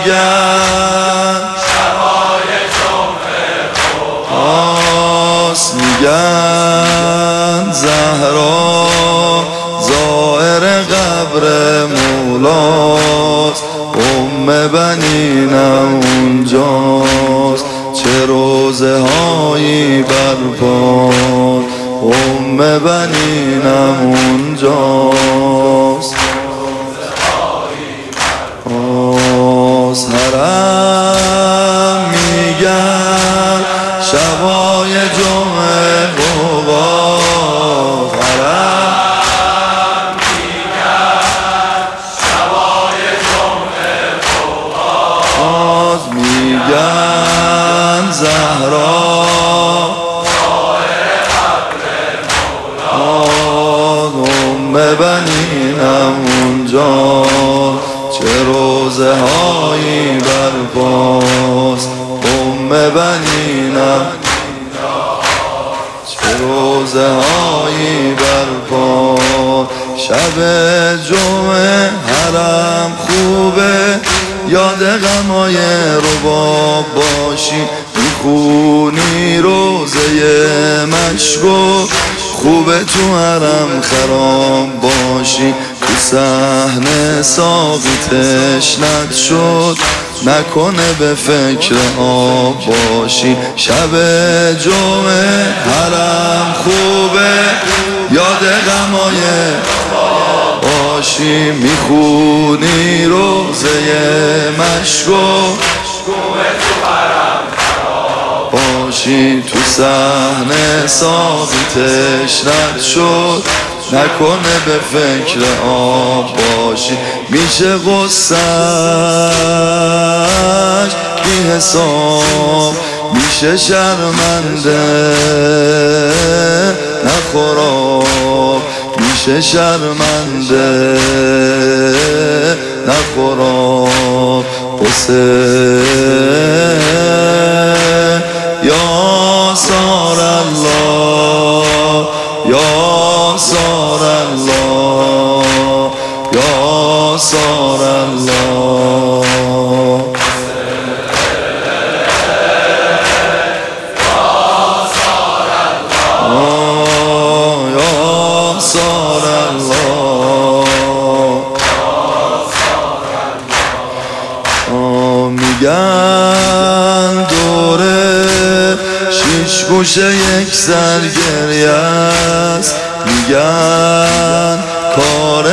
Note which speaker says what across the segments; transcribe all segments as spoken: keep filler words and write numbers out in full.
Speaker 1: میگن
Speaker 2: شبای جمعه
Speaker 1: آس میگن زهرا زائر قبر مولاست ام بنینم اونجاست چه روزه هایی برپاست ام بنینم اونجاست آس حرم میگن شبای جمعه بابا
Speaker 2: حرم میگن شبای جمعه
Speaker 1: آز میگن زهرا ام بنینم اونجا چه روزه هایی برپاست ام بنینم چه روزه هایی برپاست شب جمعه حرم خوبه یاد غمای رباب باشی میخونی روزه مشکو خوبه تو حرم خراب باشی تو صحنه ساقی تشنت شد نکنه به فکر آب باشی شب جمعه حرم خوبه یاد غمای باشی میخونی روزه مشکو باشی تو صحنه ساقی تشنت شد نکنه به فکر آب باشی میشه غصهش بی حساب میشه شرمنده نخوراب میشه شرمنده نخوراب حسین یا سار الله یا سار الله یا سار الله یا سار الله میگن دوره شیش گوشه یک سرگریه است میگن کار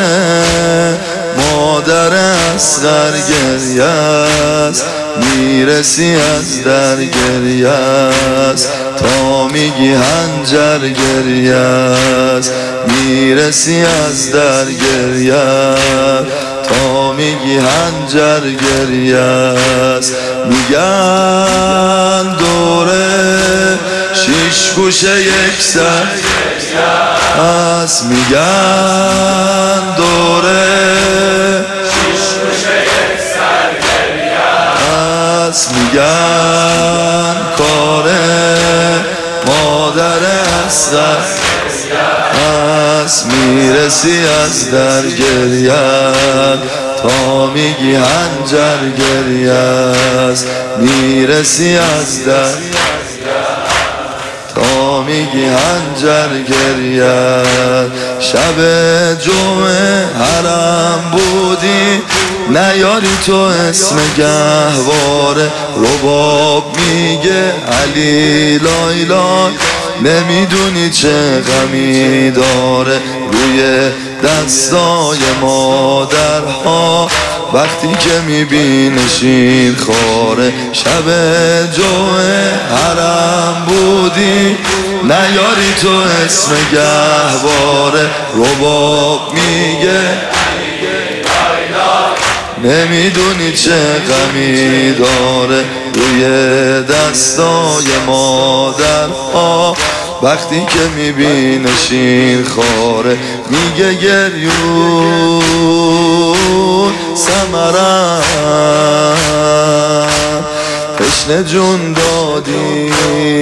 Speaker 1: مادر اصغر گریه است میرسی از در گریه است تا میگی هنجر گریه است میرسی از در گریه تا میگی هنجر گریه است میگن دوره شیش گوشه یک سر است میگن دوره
Speaker 2: شیش گوشه یک سرگریه
Speaker 1: است میگن کاره مادر اصغر است میرسی از در گریه تا میگی هنجر گریه است میرسی از در تا میگی هنجر گریه شب جمعه حرم بودی نیاری تو اسم گهواره رباب میگه علی لای لای نمیدونی چه غمی داره روی دستای مادرها وقتی که میبینه شیر خواره شب جمعه حرم بودی نیاری تو اسم گهواره رباب میگه نمیدونی چه غمی داره روی دستای مادرها وقتی که میبینه شیر خواره میگه گریون سمرم تشنه جون دادی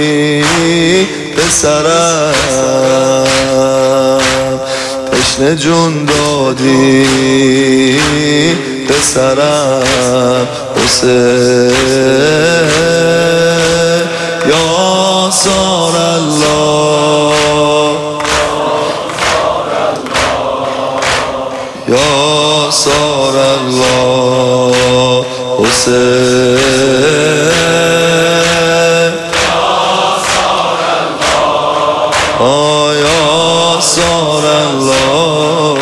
Speaker 1: پسرم تشنه جون دادی پسرم حسین یا سار الله یا سار الله حسین آه یا سار الله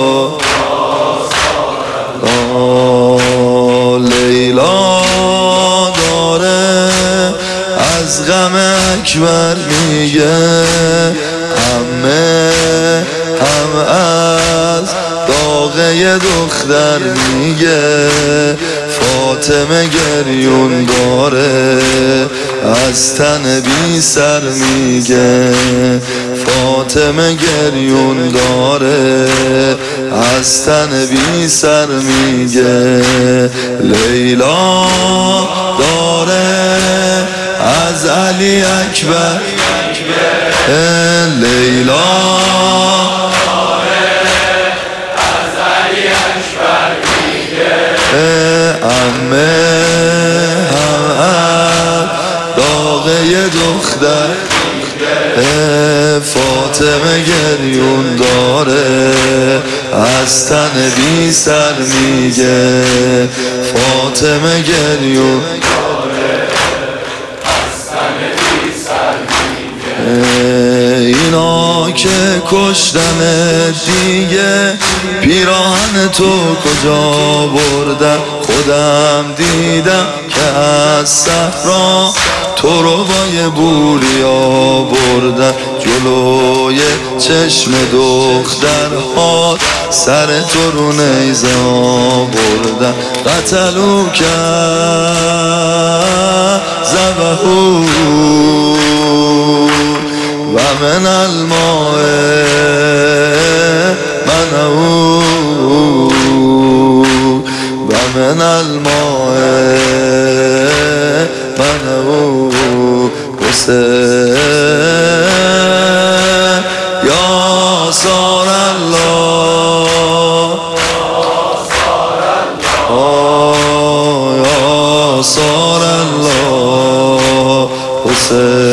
Speaker 1: آه لیلا داره از غم اکبر میگه همه هم از داغه دختر میگه فاطمه گریون داره از تن بی سر میگه فاطمه گریون داره از تن بی سر میگه لیلا داره از علی اکبر لیلا امه هم داغه دختر فاطمه گریون داره از تن بی سر میگه فاطمه گریون اینا که کشتن دیگه پیراهن تو کجا بردن خودم دیدم که از صحرا تو رو با بوریا بردن جلوی چشم دخترها سر تو رو نیزه بردن قتلو کرد زبهو و من الماء منعو و من الماء منعو حسین یا سار الله آه یا سار الله حسین